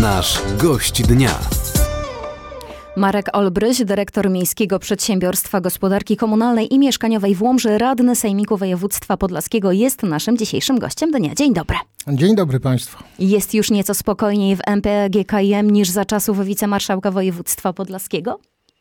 Nasz gość dnia. Marek Olbryś, dyrektor Miejskiego Przedsiębiorstwa Gospodarki Komunalnej i Mieszkaniowej w Łomży, radny Sejmiku Województwa Podlaskiego, jest naszym dzisiejszym gościem dnia. Dzień dobry. Dzień dobry Państwu. Jest już nieco spokojniej w MPGKiM niż za czasów wicemarszałka województwa podlaskiego?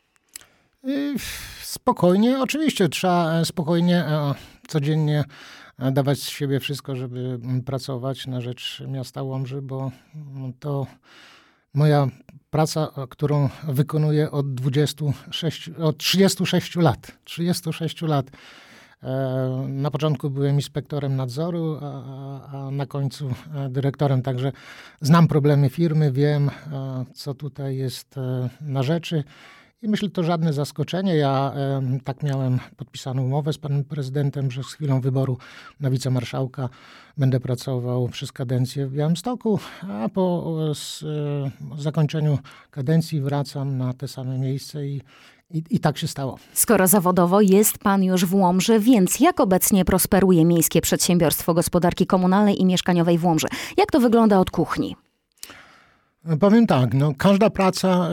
Spokojnie, oczywiście trzeba spokojnie, codziennie dawać z siebie wszystko, żeby pracować na rzecz miasta Łomży, bo to moja praca, którą wykonuję od 36 lat. 36 lat. Na początku byłem inspektorem nadzoru, a na końcu dyrektorem, także znam problemy firmy, wiem, co tutaj jest na rzeczy. I myślę, że to żadne zaskoczenie. Ja tak miałem podpisaną umowę z panem prezydentem, że z chwilą wyboru na wicemarszałka będę pracował przez kadencję w Białymstoku, a po zakończeniu kadencji wracam na te same miejsce i tak się stało. Skoro zawodowo jest pan już w Łomży, więc jak obecnie prosperuje Miejskie Przedsiębiorstwo Gospodarki Komunalnej i Mieszkaniowej w Łomży? Jak to wygląda od kuchni? Powiem tak, każda praca...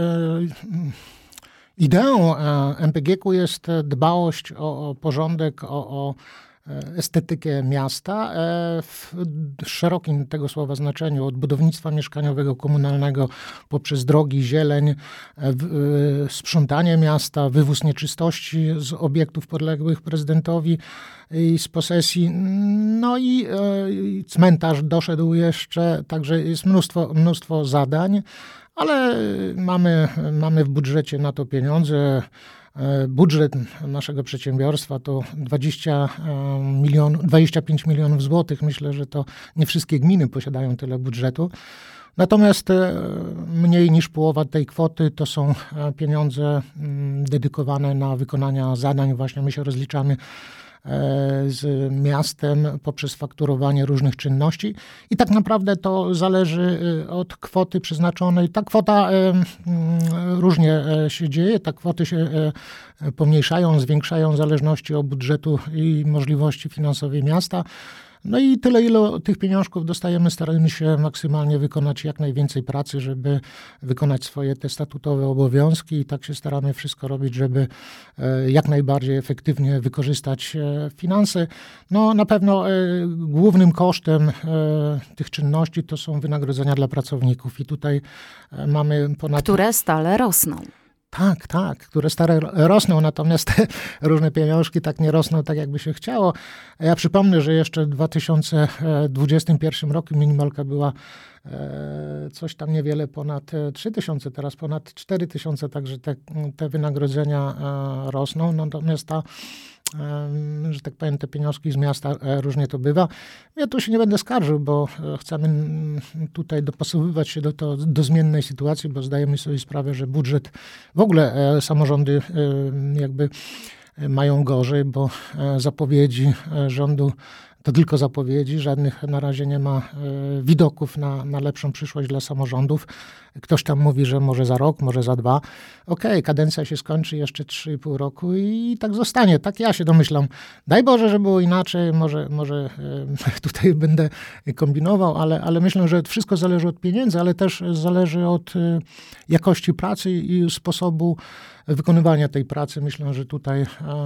Ideą MPGiK-u jest dbałość o porządek, o estetykę miasta w szerokim tego słowa znaczeniu, od budownictwa mieszkaniowego, komunalnego, poprzez drogi, zieleń, sprzątanie miasta, wywóz nieczystości z obiektów podległych prezydentowi i z posesji. No i cmentarz doszedł jeszcze, także jest mnóstwo zadań. Ale mamy w budżecie na to pieniądze. Budżet naszego przedsiębiorstwa to 25 milionów złotych. Myślę, że to nie wszystkie gminy posiadają tyle budżetu. Natomiast mniej niż połowa tej kwoty to są pieniądze dedykowane na wykonanie zadań. Właśnie my się rozliczamy z miastem poprzez fakturowanie różnych czynności i tak naprawdę to zależy od kwoty przeznaczonej. Ta kwota różnie się dzieje, te kwoty się pomniejszają, zwiększają w zależności od budżetu i możliwości finansowej miasta. No i tyle, ile tych pieniążków dostajemy, staramy się maksymalnie wykonać jak najwięcej pracy, żeby wykonać swoje te statutowe obowiązki i tak się staramy wszystko robić, żeby jak najbardziej efektywnie wykorzystać finanse. No na pewno głównym kosztem tych czynności to są wynagrodzenia dla pracowników i tutaj mamy ponad... Które stale rosną. Tak, które stare rosną, natomiast te różne pieniążki tak nie rosną tak, jakby się chciało. Ja przypomnę, że jeszcze w 2021 roku minimalka była coś tam niewiele ponad 3000, teraz ponad 4000, także te wynagrodzenia rosną, natomiast że tak powiem, te pieniążki z miasta różnie to bywa. Ja tu się nie będę skarżył, bo chcemy tutaj dopasowywać się do zmiennej sytuacji, bo zdajemy sobie sprawę, że budżet, w ogóle samorządy jakby mają gorzej, bo zapowiedzi rządu to tylko zapowiedzi, żadnych na razie nie ma widoków na lepszą przyszłość dla samorządów. Ktoś tam mówi, że może za rok, może za 2. Okej, kadencja się skończy jeszcze 3,5 roku i tak zostanie. Tak ja się domyślam. Daj Boże, że było inaczej, może tutaj będę kombinował, ale myślę, że wszystko zależy od pieniędzy, ale też zależy od jakości pracy i sposobu wykonywania tej pracy. Myślę, że tutaj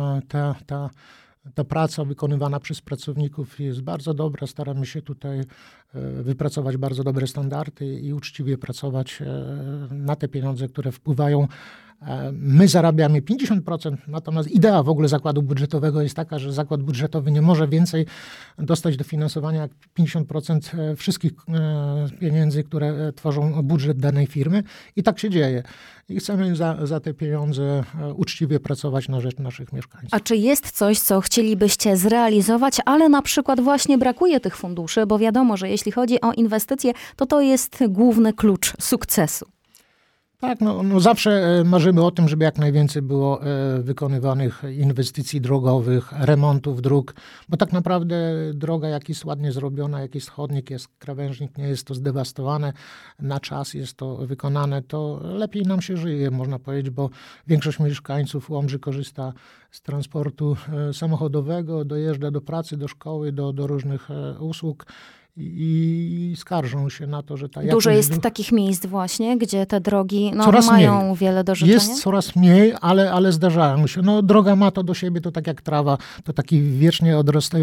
ta praca wykonywana przez pracowników jest bardzo dobra. Staramy się tutaj wypracować bardzo dobre standardy i uczciwie pracować na te pieniądze, które wpływają. My zarabiamy 50%, natomiast idea w ogóle zakładu budżetowego jest taka, że zakład budżetowy nie może więcej dostać dofinansowania jak 50% wszystkich pieniędzy, które tworzą budżet danej firmy i tak się dzieje. I chcemy za te pieniądze uczciwie pracować na rzecz naszych mieszkańców. A czy jest coś, co chcielibyście zrealizować, ale na przykład właśnie brakuje tych funduszy, bo wiadomo, że jeśli chodzi o inwestycje, to jest główny klucz sukcesu. Tak, zawsze marzymy o tym, żeby jak najwięcej było wykonywanych inwestycji drogowych, remontów dróg, bo tak naprawdę droga, jak jest ładnie zrobiona, jak jest chodnik, jest krawężnik, nie jest to zdewastowane, na czas jest to wykonane, to lepiej nam się żyje, można powiedzieć, bo większość mieszkańców Łomży korzysta z transportu samochodowego, dojeżdża do pracy, do szkoły, do różnych usług. i skarżą się na to, że ta Dużo jakość jest takich miejsc właśnie, gdzie te drogi coraz mają mniej. wiele do życzenia? Jest coraz mniej, ale zdarzają się. No, droga ma to do siebie, to tak jak trawa, to taki wiecznie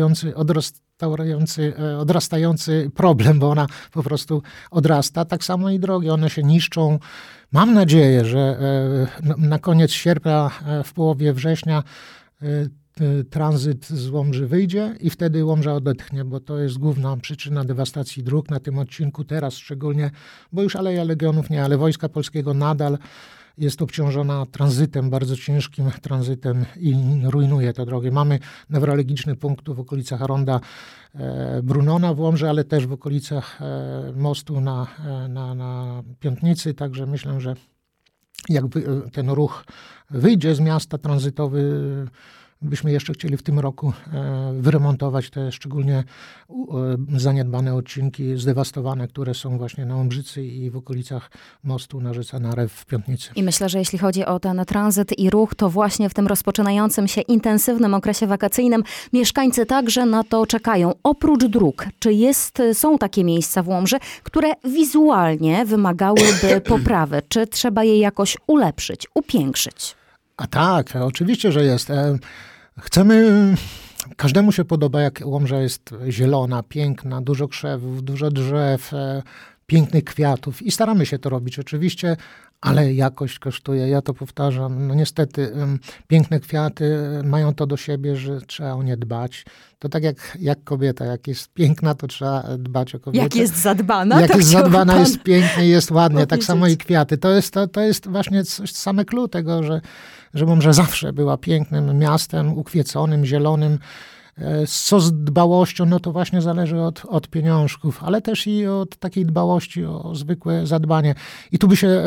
odrastający problem, bo ona po prostu odrasta. Tak samo i drogi, one się niszczą. Mam nadzieję, że na koniec sierpnia, w połowie września tranzyt z Łomży wyjdzie i wtedy Łomża odetchnie, bo to jest główna przyczyna dewastacji dróg na tym odcinku teraz szczególnie, bo już Aleja Legionów nie, ale Wojska Polskiego nadal jest obciążona tranzytem, bardzo ciężkim tranzytem i rujnuje te drogi. Mamy newralgiczny punkt w okolicach ronda Brunona w Łomży, ale też w okolicach mostu na Piątnicy, także myślę, że jakby ten ruch wyjdzie z miasta tranzytowy, byśmy jeszcze chcieli w tym roku wyremontować te szczególnie zaniedbane odcinki, zdewastowane, które są właśnie na Łomżycy i w okolicach mostu na rzece Narew w Piątnicy. I myślę, że jeśli chodzi o ten tranzyt i ruch, to właśnie w tym rozpoczynającym się intensywnym okresie wakacyjnym mieszkańcy także na to czekają. Oprócz dróg, czy są takie miejsca w Łomży, które wizualnie wymagałyby poprawy? Czy trzeba je jakoś ulepszyć, upiększyć? A tak, oczywiście, że jest. Każdemu się podoba, jak Łomża jest zielona, piękna, dużo krzewów, dużo drzew, pięknych kwiatów i staramy się to robić oczywiście, ale jakość kosztuje. Ja to powtarzam. No niestety piękne kwiaty mają to do siebie, że trzeba o nie dbać. To tak jak kobieta, jak jest piękna, to trzeba dbać o kobietę. Jak jest zadbana, jak to jest zadbana, pan jest pięknie, jest ładnie. powiedzieć. Tak samo i kwiaty. To jest właśnie same clue tego, że Łomża zawsze była pięknym miastem, ukwieconym, zielonym. Co z dbałością, no to właśnie zależy od pieniążków, ale też i od takiej dbałości o zwykłe zadbanie. I tu by się,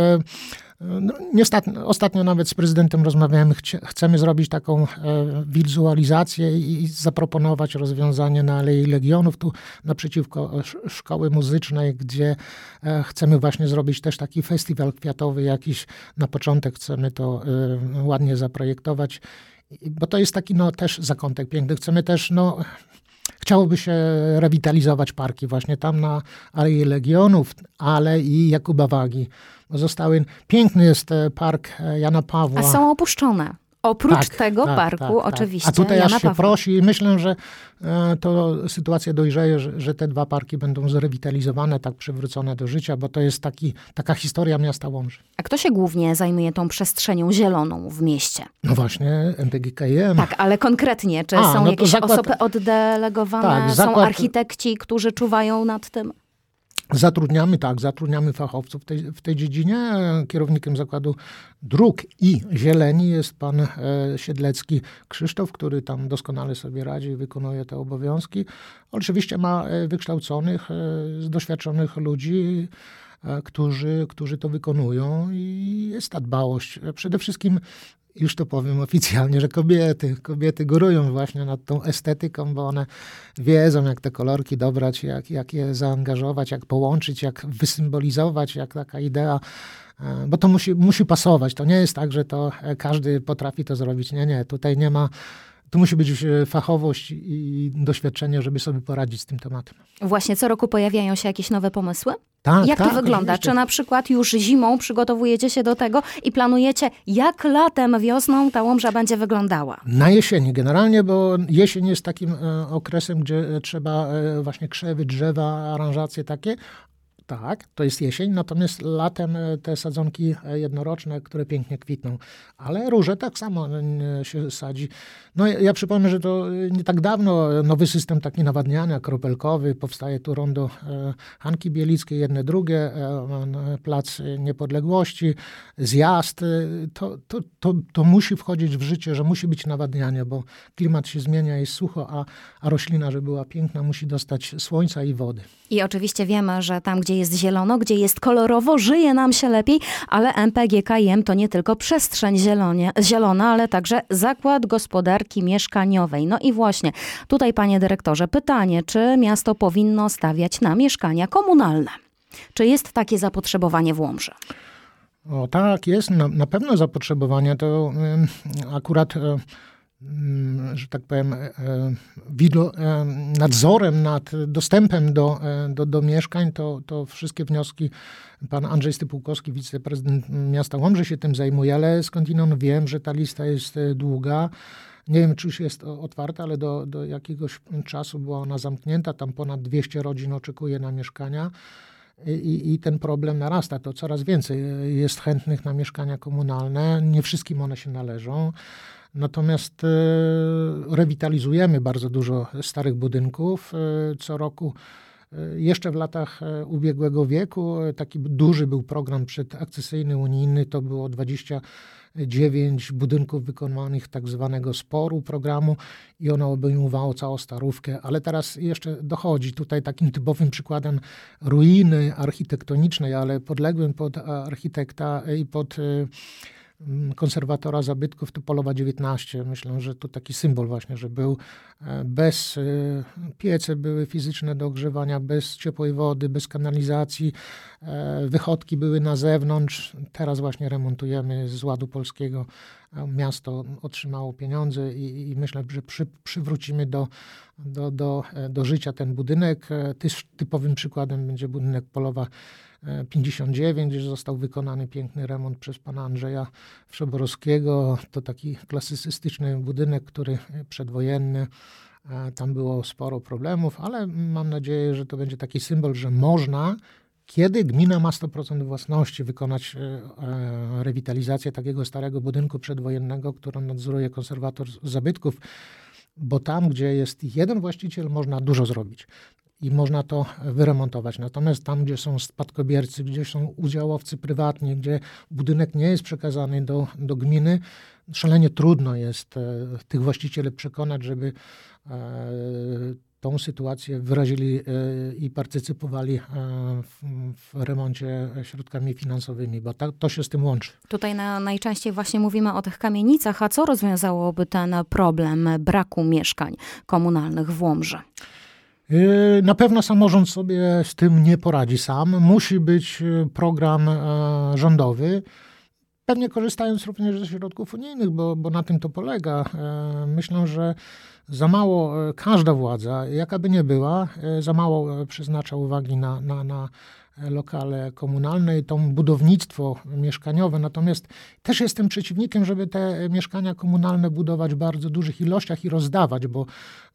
ostatnio nawet z prezydentem rozmawiałem, chcemy zrobić taką wizualizację i zaproponować rozwiązanie na Alei Legionów, tu naprzeciwko szkoły muzycznej, gdzie chcemy właśnie zrobić też taki festiwal kwiatowy jakiś. Na początek chcemy to ładnie zaprojektować, bo to jest taki też zakątek piękny. Chcemy też, chciałoby się rewitalizować parki właśnie tam na Alei Legionów, ale i Jakuba Wagi. Piękny jest park Jana Pawła. A są opuszczone. Oprócz tego parku oczywiście A tutaj Jana aż się Pawła. prosi i myślę, że to sytuacja dojrzeje, że te dwa parki będą zrewitalizowane, tak przywrócone do życia, bo to jest taka historia miasta Łomży. A kto się głównie zajmuje tą przestrzenią zieloną w mieście? No właśnie, MPGKiM. Tak, ale konkretnie, czy są jakieś osoby oddelegowane, są architekci, którzy czuwają nad tym? Zatrudniamy fachowców w tej dziedzinie. Kierownikiem Zakładu Dróg i Zieleni jest pan Siedlecki Krzysztof, który tam doskonale sobie radzi i wykonuje te obowiązki. Oczywiście ma wykształconych, doświadczonych ludzi, którzy to wykonują i jest ta dbałość. Przede wszystkim, już to powiem oficjalnie, że kobiety górują właśnie nad tą estetyką, bo one wiedzą, jak te kolorki dobrać, jak je zaangażować, jak połączyć, jak wysymbolizować, jak taka idea, bo to musi pasować. To nie jest tak, że to każdy potrafi to zrobić. Nie, tutaj nie ma. Tu musi być fachowość i doświadczenie, żeby sobie poradzić z tym tematem. Właśnie co roku pojawiają się jakieś nowe pomysły? Tak, jak to wygląda? Oczywiście. Czy na przykład już zimą przygotowujecie się do tego i planujecie, jak latem, wiosną ta Łomża będzie wyglądała? Na jesieni generalnie, bo jesień jest takim okresem, gdzie trzeba właśnie krzewy, drzewa, aranżacje takie. Tak, to jest jesień, natomiast latem te sadzonki jednoroczne, które pięknie kwitną. Ale róże tak samo się sadzi. No ja przypomnę, że to nie tak dawno nowy system taki nawadniania, kropelkowy, powstaje tu rondo Hanki Bielickiej, jedne drugie, Plac Niepodległości, zjazd. To musi wchodzić w życie, że musi być nawadnianie, bo klimat się zmienia, jest sucho, a roślina, żeby była piękna, musi dostać słońca i wody. I oczywiście wiemy, że tam, gdzie jest zielono, gdzie jest kolorowo, żyje nam się lepiej, ale MPGKiM to nie tylko przestrzeń zielona, ale także Zakład Gospodarki Mieszkaniowej. No i właśnie tutaj, panie dyrektorze, pytanie, czy miasto powinno stawiać na mieszkania komunalne? Czy jest takie zapotrzebowanie w Łomży? O tak, jest na pewno zapotrzebowanie. To akurat że tak powiem, nadzorem nad dostępem do mieszkań, to wszystkie wnioski pan Andrzej Stypułkowski, wiceprezydent miasta Łomży się tym zajmuje, ale skądinąd wiem, że ta lista jest długa. Nie wiem, czy już jest otwarta, ale do jakiegoś czasu była ona zamknięta. Tam ponad 200 rodzin oczekuje na mieszkania i ten problem narasta. To coraz więcej jest chętnych na mieszkania komunalne. Nie wszystkim one się należą. Natomiast rewitalizujemy bardzo dużo starych budynków. Co roku, jeszcze w latach ubiegłego wieku, taki duży był program przedakcesyjny unijny, to było 29 budynków wykonanych tak zwanego sporu programu i ono obejmowało całą Starówkę, ale teraz jeszcze dochodzi tutaj takim typowym przykładem ruiny architektonicznej, ale podległym pod architekta i pod konserwatora zabytków to Polowa 19. Myślę, że to taki symbol właśnie, że był bez piece, były fizyczne do ogrzewania, bez ciepłej wody, bez kanalizacji, wychodki były na zewnątrz. Teraz właśnie remontujemy z Ładu Polskiego. Miasto otrzymało pieniądze i myślę, że przywrócimy do życia ten budynek. Typowym przykładem będzie budynek Polowa 59, gdzie został wykonany piękny remont przez pana Andrzeja Wszeborowskiego. To taki klasycystyczny budynek, który przedwojenny. Tam było sporo problemów, ale mam nadzieję, że to będzie taki symbol, że można, kiedy gmina ma 100% własności, wykonać rewitalizację takiego starego budynku przedwojennego, którą nadzoruje konserwator zabytków, bo tam, gdzie jest jeden właściciel, można dużo zrobić. I można to wyremontować. Natomiast tam, gdzie są spadkobiercy, gdzie są udziałowcy prywatni, gdzie budynek nie jest przekazany do gminy, szalenie trudno jest tych właścicieli przekonać, żeby tą sytuację wyrazili i partycypowali w remoncie środkami finansowymi, bo to się z tym łączy. Tutaj najczęściej właśnie mówimy o tych kamienicach, a co rozwiązałoby ten problem braku mieszkań komunalnych w Łomży? Na pewno samorząd sobie z tym nie poradzi sam. Musi być program rządowy, pewnie korzystając również ze środków unijnych, bo na tym to polega. Myślę, że za mało każda władza, jaka by nie była, za mało przeznacza uwagi na lokale komunalne i to budownictwo mieszkaniowe. Natomiast też jestem przeciwnikiem, żeby te mieszkania komunalne budować w bardzo dużych ilościach i rozdawać, bo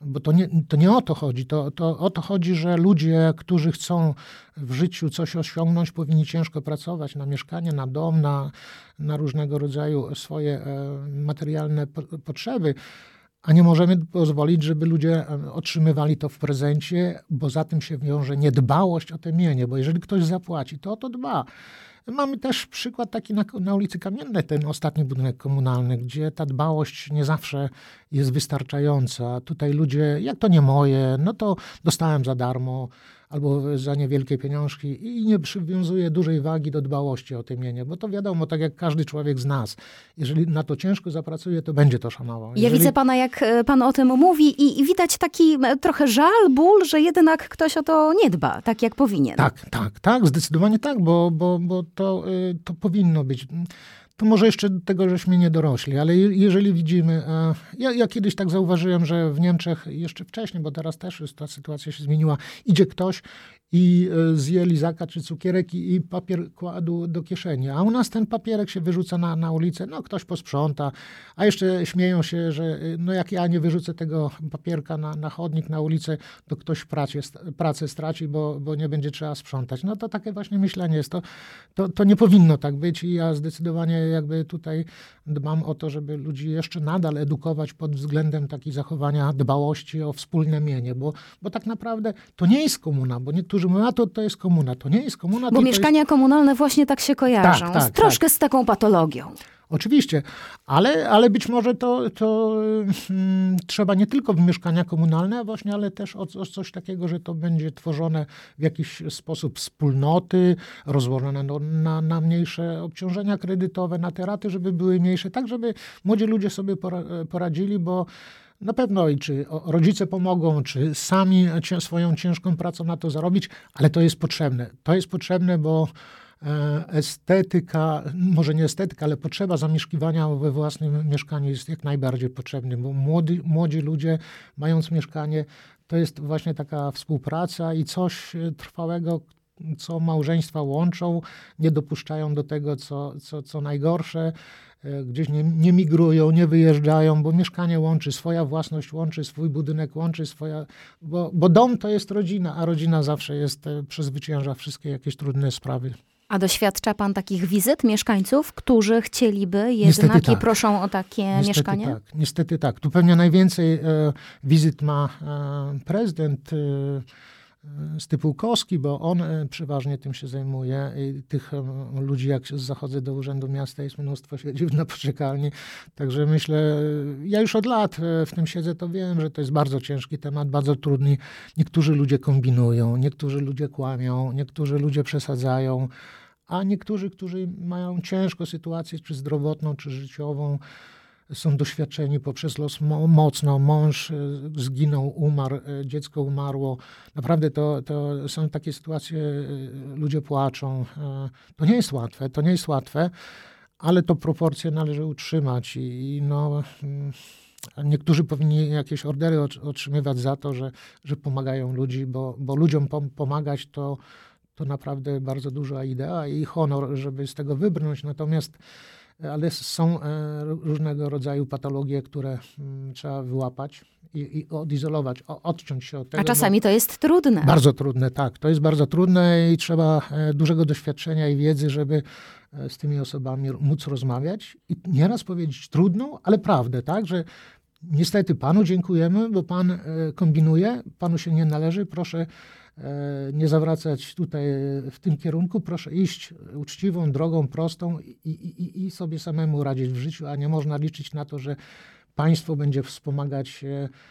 to nie o to chodzi. To o to chodzi, że ludzie, którzy chcą w życiu coś osiągnąć, powinni ciężko pracować na mieszkanie, na dom, na różnego rodzaju swoje materialne potrzeby. A nie możemy pozwolić, żeby ludzie otrzymywali to w prezencie, bo za tym się wiąże niedbałość o te mienie, bo jeżeli ktoś zapłaci, to o to dba. Mamy też przykład taki na ulicy Kamiennej, ten ostatni budynek komunalny, gdzie ta dbałość nie zawsze jest wystarczająca. Tutaj ludzie, jak to nie moje, no to dostałem za darmo albo za niewielkie pieniążki i nie przywiązuje dużej wagi do dbałości o te mienie, bo to wiadomo, tak jak każdy człowiek z nas, jeżeli na to ciężko zapracuje, to będzie to szanował. Ja widzę pana, jak pan o tym mówi i widać taki trochę żal, ból, że jednak ktoś o to nie dba, tak jak powinien. Tak, zdecydowanie tak, bo to powinno być. To może jeszcze do tego, żeśmy nie dorośli, ale jeżeli widzimy, ja kiedyś tak zauważyłem, że w Niemczech jeszcze wcześniej, bo teraz też ta sytuacja się zmieniła, idzie ktoś i zje lizaka czy cukierek i papier kładł do kieszeni, a u nas ten papierek się wyrzuca na ulicę, no ktoś posprząta, a jeszcze śmieją się, że no jak ja nie wyrzucę tego papierka na chodnik, na ulicę, to ktoś pracę straci, bo nie będzie trzeba sprzątać. No to takie właśnie myślenie jest. To nie powinno tak być i ja zdecydowanie jakby tutaj dbam o to, żeby ludzi jeszcze nadal edukować pod względem takiej zachowania dbałości o wspólne mienie, bo tak naprawdę to nie jest komuna, bo niektórzy mówią, a to jest komuna. To nie jest komuna. Bo mieszkania komunalne właśnie tak się kojarzą. Troszkę z taką patologią. Oczywiście, ale być może to trzeba nie tylko w mieszkania komunalne, właśnie, ale też o coś takiego, że to będzie tworzone w jakiś sposób wspólnoty, rozłożone na mniejsze obciążenia kredytowe, na te raty, żeby były mniejsze, tak żeby młodzi ludzie sobie poradzili, bo na pewno i czy rodzice pomogą, czy sami swoją ciężką pracą na to zarobić, ale to jest potrzebne. To jest potrzebne, bo estetyka, może nie estetyka, ale potrzeba zamieszkiwania we własnym mieszkaniu jest jak najbardziej potrzebny, bo młodzi ludzie, mając mieszkanie, to jest właśnie taka współpraca i coś trwałego, co małżeństwa łączą, nie dopuszczają do tego, co najgorsze, gdzieś nie migrują, nie wyjeżdżają, bo mieszkanie łączy, swoja własność łączy, swój budynek łączy, bo dom to jest rodzina, a rodzina zawsze przezwycięża wszystkie jakieś trudne sprawy. A doświadcza pan takich wizyt mieszkańców, którzy chcieliby jednak tak. I proszą o takie mieszkanie? Niestety tak. Tu pewnie najwięcej wizyt ma prezydent Stypułkowski, bo on przeważnie tym się zajmuje. I tych ludzi, jak zachodzę do Urzędu Miasta, jest mnóstwo, siedzi na poczekalni. Także myślę, ja już od lat w tym siedzę, to wiem, że to jest bardzo ciężki temat, bardzo trudny. Niektórzy ludzie kombinują, niektórzy ludzie kłamią, niektórzy ludzie przesadzają, a niektórzy, którzy mają ciężką sytuację, czy zdrowotną, czy życiową, są doświadczeni poprzez los mocno. Mąż zginął, umarł, dziecko umarło. Naprawdę to są takie sytuacje, ludzie płaczą. To nie jest łatwe, ale to proporcje należy utrzymać. I niektórzy powinni jakieś ordery otrzymywać za to, że pomagają ludzi, bo ludziom pomagać to naprawdę bardzo duża idea i honor, żeby z tego wybrnąć. Ale są różnego rodzaju patologie, które trzeba wyłapać i odizolować, odciąć się od tego. A czasami to jest trudne. Bardzo trudne, tak. To jest bardzo trudne i trzeba dużego doświadczenia i wiedzy, żeby z tymi osobami móc rozmawiać i nieraz powiedzieć trudną, ale prawdę, tak, że niestety panu dziękujemy, bo pan kombinuje, panu się nie należy, proszę nie zawracać tutaj w tym kierunku, proszę iść uczciwą drogą, prostą i sobie samemu radzić w życiu, a nie można liczyć na to, że państwo będzie wspomagać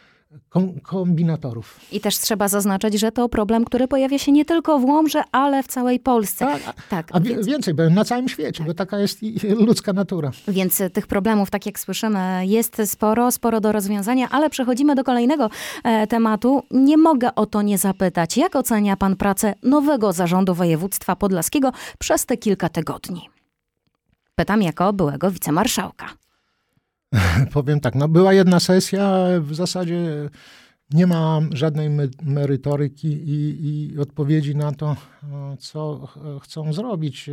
kombinatorów. I też trzeba zaznaczyć, że to problem, który pojawia się nie tylko w Łomży, ale w całej Polsce. Więcej, bo na całym świecie, bo taka jest ludzka natura. Więc tych problemów, tak jak słyszymy, jest sporo do rozwiązania, ale przechodzimy do kolejnego tematu. Nie mogę o to nie zapytać. Jak ocenia pan pracę nowego zarządu województwa podlaskiego przez te kilka tygodni? Pytam jako byłego wicemarszałka. Powiem tak, była jedna sesja, w zasadzie nie ma żadnej merytoryki i odpowiedzi na to, co chcą zrobić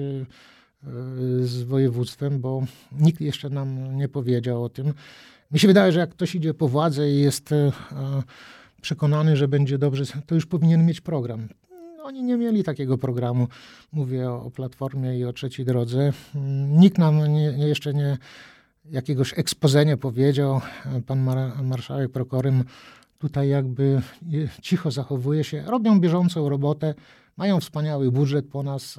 z województwem, bo nikt jeszcze nam nie powiedział o tym. Mi się wydaje, że jak ktoś idzie po władzę i jest przekonany, że będzie dobrze, to już powinien mieć program. Oni nie mieli takiego programu. Mówię o Platformie i o Trzeciej Drodze. Nikt nam jeszcze nie jakiegoś exposé nie powiedział. Pan marszałek Prokorym tutaj jakby cicho zachowuje się. Robią bieżącą robotę, mają wspaniały budżet po nas,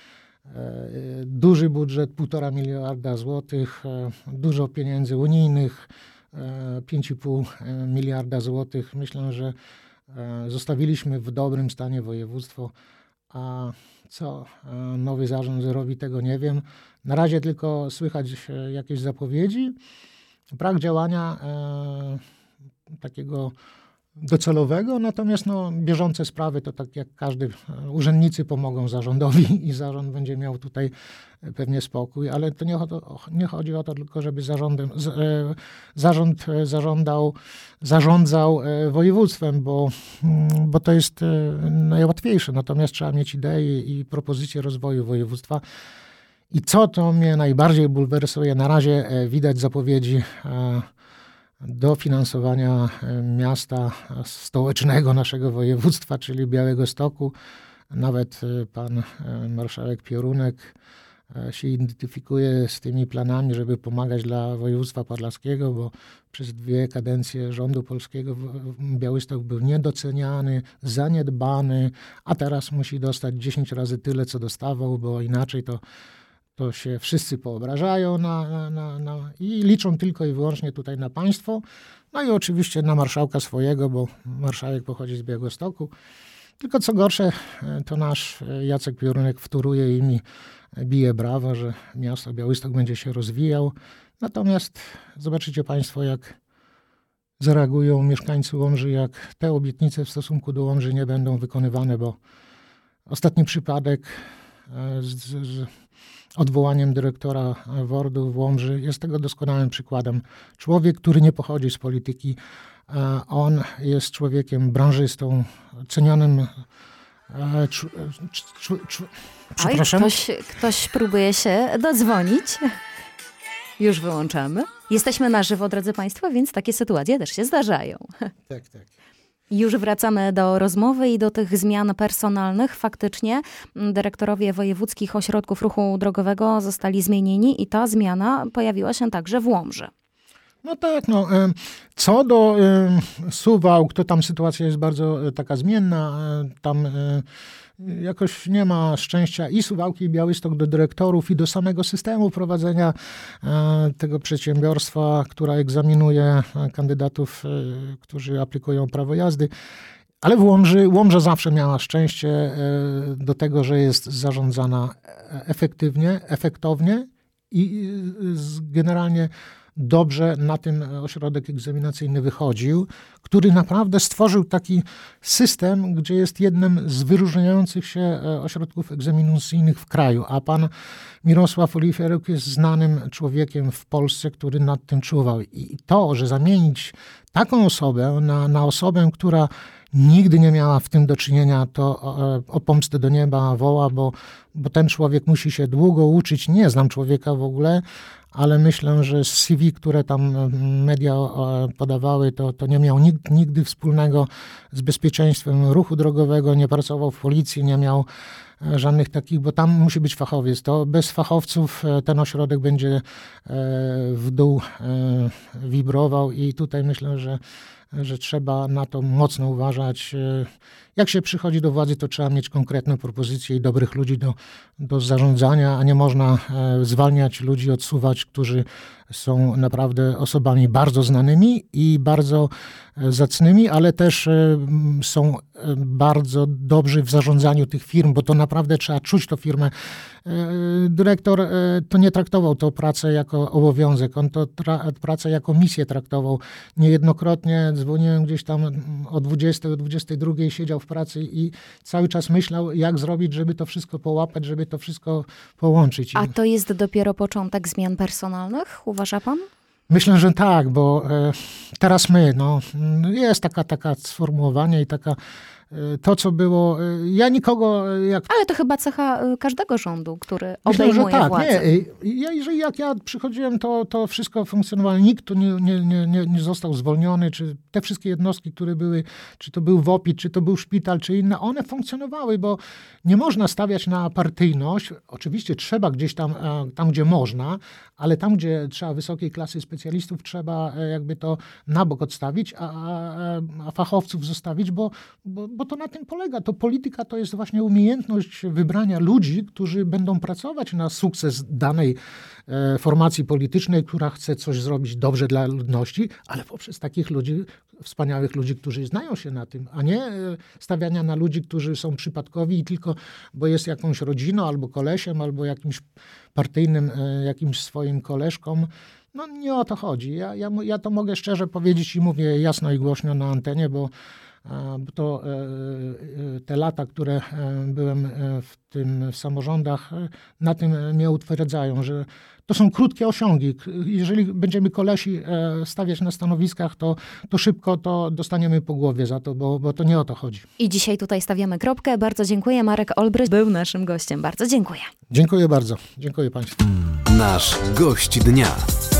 duży budżet, 1,5 miliarda złotych, dużo pieniędzy unijnych, 5,5 miliarda złotych. Myślę, że zostawiliśmy w dobrym stanie województwo, a co nowy zarząd zrobi, tego nie wiem. Na razie tylko słychać jakieś zapowiedzi. Brak działania takiego docelowego, natomiast bieżące sprawy to tak jak każdy, urzędnicy pomogą zarządowi i zarząd będzie miał tutaj pewnie spokój, ale to nie chodzi o to tylko, żeby zarząd zarządzał województwem, bo to jest najłatwiejsze, natomiast trzeba mieć idee i propozycje rozwoju województwa. I co to mnie najbardziej bulwersuje, na razie widać zapowiedzi dofinansowania miasta stołecznego naszego województwa, czyli Białegostoku. Nawet pan marszałek Piorunek się identyfikuje z tymi planami, żeby pomagać dla województwa podlaskiego, bo przez 2 kadencje rządu polskiego Białystok był niedoceniany, zaniedbany, a teraz musi dostać 10 razy tyle, co dostawał, bo inaczej to się wszyscy poobrażają i liczą tylko i wyłącznie tutaj na państwo. No i oczywiście na marszałka swojego, bo marszałek pochodzi z Białegostoku. Tylko co gorsze, to nasz Jacek Piorunek wtóruje im i bije brawo, że miasto Białystok będzie się rozwijał. Natomiast zobaczycie państwo, jak zareagują mieszkańcy Łomży, jak te obietnice w stosunku do Łomży nie będą wykonywane, bo ostatni przypadek z odwołaniem dyrektora WORD-u w Łomży jest tego doskonałym przykładem. Człowiek, który nie pochodzi z polityki, on jest człowiekiem branżystą, cenionym. Przepraszam. Oj, ktoś próbuje się dodzwonić. Już wyłączamy. Jesteśmy na żywo, drodzy Państwo, więc takie sytuacje też się zdarzają. Tak. Już wracamy do rozmowy i do tych zmian personalnych. Faktycznie dyrektorowie wojewódzkich ośrodków ruchu drogowego zostali zmienieni i ta zmiana pojawiła się także w Łomży. No tak, co do Suwałk, to tam sytuacja jest bardzo taka zmienna. Tam jakoś nie ma szczęścia i Suwałki, i Białystok do dyrektorów i do samego systemu prowadzenia tego przedsiębiorstwa, która egzaminuje kandydatów, którzy aplikują prawo jazdy. Ale Łomża zawsze miała szczęście do tego, że jest zarządzana efektywnie, efektownie i generalnie dobrze na tym ośrodek egzaminacyjny wychodził, który naprawdę stworzył taki system, gdzie jest jednym z wyróżniających się ośrodków egzaminacyjnych w kraju. A pan Mirosław Oliferuk jest znanym człowiekiem w Polsce, który nad tym czuwał. I to, że zamienić taką osobę na osobę, która nigdy nie miała w tym do czynienia, to o pomstę do nieba woła, bo ten człowiek musi się długo uczyć. Nie znam człowieka w ogóle, ale myślę, że z CV, które tam media podawały, to nie miał nigdy wspólnego z bezpieczeństwem ruchu drogowego, nie pracował w policji, nie miał żadnych takich, bo tam musi być fachowiec. To bez fachowców ten ośrodek będzie w dół wibrował i tutaj myślę, że trzeba na to mocno uważać. Jak się przychodzi do władzy, to trzeba mieć konkretne propozycje i dobrych ludzi do zarządzania, a nie można zwalniać ludzi, odsuwać, którzy są naprawdę osobami bardzo znanymi i bardzo zacnymi, ale też są bardzo dobrzy w zarządzaniu tych firm, bo to naprawdę trzeba czuć tą firmę. Dyrektor to nie traktował to pracę jako obowiązek, on to pracę jako misję traktował. Niejednokrotnie dzwoniłem gdzieś tam o 20, o 22 siedział w pracy i cały czas myślał, jak zrobić, żeby to wszystko połapać, żeby to wszystko połączyć. A to jest dopiero początek zmian personalnych, uważa pan? Myślę, że tak, bo teraz jest taka sformułowanie i taka to, co było, ja nikogo... Ale to chyba cecha każdego rządu, który myślę, obejmuje że tak. władzę. Jeżeli jak ja przychodziłem, to wszystko funkcjonowało. Nikt tu nie został zwolniony, czy te wszystkie jednostki, które były, czy to był WOPIT, czy to był szpital, czy inne, one funkcjonowały, bo nie można stawiać na partyjność. Oczywiście trzeba gdzieś tam gdzie można, ale tam, gdzie trzeba wysokiej klasy specjalistów, trzeba jakby to na bok odstawić, a fachowców zostawić, bo to na tym polega. To polityka to jest właśnie umiejętność wybrania ludzi, którzy będą pracować na sukces danej formacji politycznej, która chce coś zrobić dobrze dla ludności, ale poprzez takich ludzi, wspaniałych ludzi, którzy znają się na tym, a nie stawiania na ludzi, którzy są przypadkowi i tylko, bo jest jakąś rodziną, albo kolesiem, albo jakimś partyjnym, jakimś swoim koleżką. No nie o to chodzi. Ja to mogę szczerze powiedzieć i mówię jasno i głośno na antenie, bo to te lata, które byłem w samorządach, na tym mnie utwierdzają, że to są krótkie osiągi. Jeżeli będziemy kolesi stawiać na stanowiskach, to szybko to dostaniemy po głowie za to, bo to nie o to chodzi. I dzisiaj tutaj stawiamy kropkę. Bardzo dziękuję. Marek Olbrycht był naszym gościem. Bardzo dziękuję. Dziękuję bardzo. Dziękuję Państwu. Nasz gość dnia.